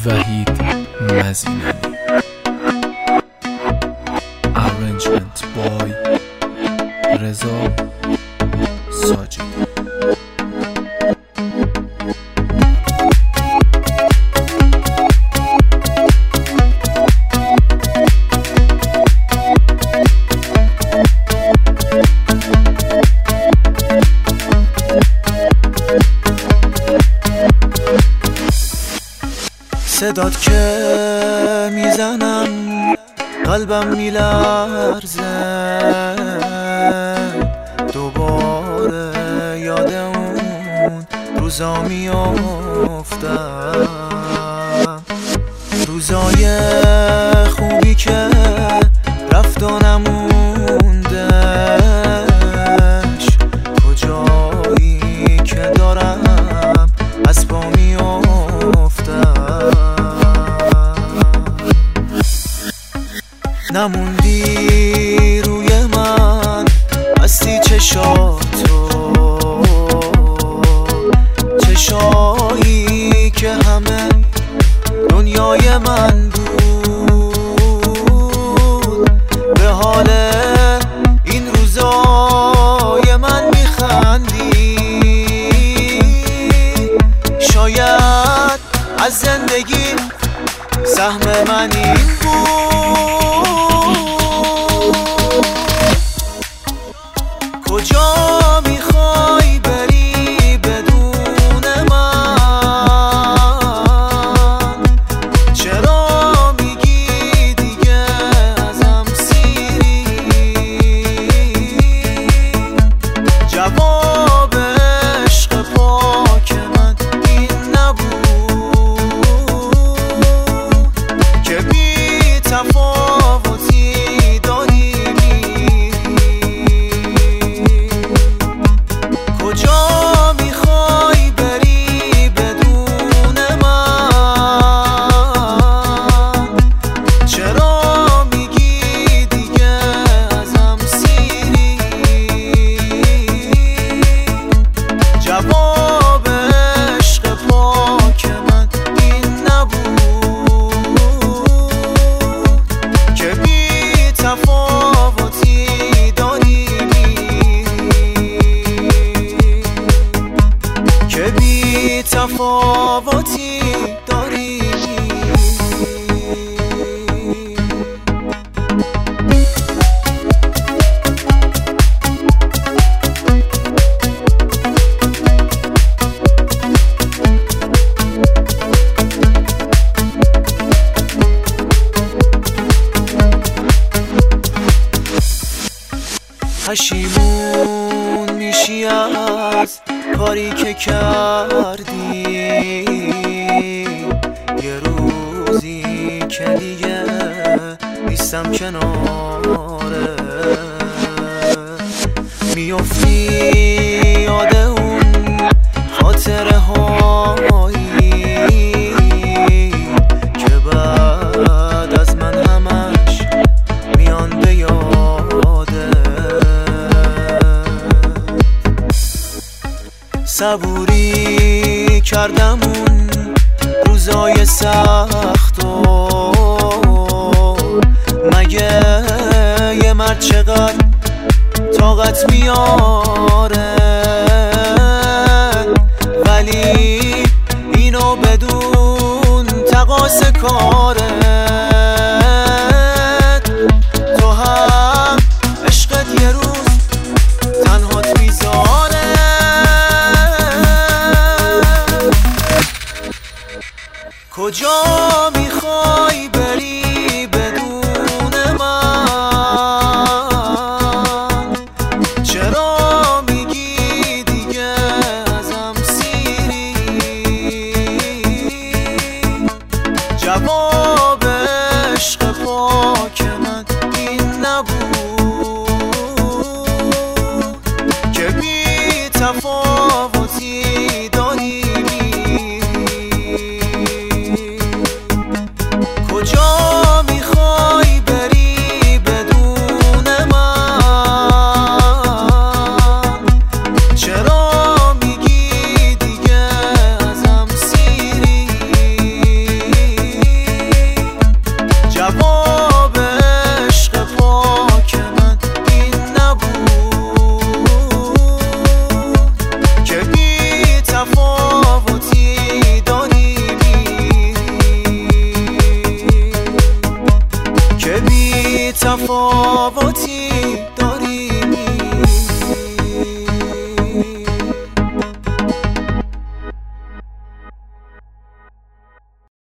وحید مزینانی. Arrangement by رضا ساجدی. صدات که میزنم قلبم میلرزه، دوباره یاد اون روزا میافتم، روزای خوبی که رفت و نموندش، کجایی که دارم از پا میافتم. نموندی روی من، هستی چشاتو، چشایی که همه دنیای من بود. به حال این روزای من میخندی، شاید از زندگی سهم من این بود. کجا میخوای بری بدون من؟ چرا میگی دیگه ازم سیری؟ جواب عشق پاک من این نبود که بی تفاوتی داری میری. کجا میخوای بری بدون من؟ چرا میگی دیگه ازم سیری؟ جواب عشق پاک من این نبود که بی تفاوتی داری میری، که بی تفاوتی داری میری. پشیمون میشی از کاری که کردی، یه روزی که دیگه نیستم کناره، میافتی یاد اون خاطره هایی که بعد از من همش میان به یاده. صبوری کردم اون روزای سختو، مگه یه مرد چقدر طاقت میاره؟ ولی اینو بدون تقاص کارت، تو هم عشقت یه روز تنهات میذاره. کجا میخوای بری بدون من؟ چرا میگی دیگه ازم سیری؟ جواب عشق پاک من این نبود که بی تفاوت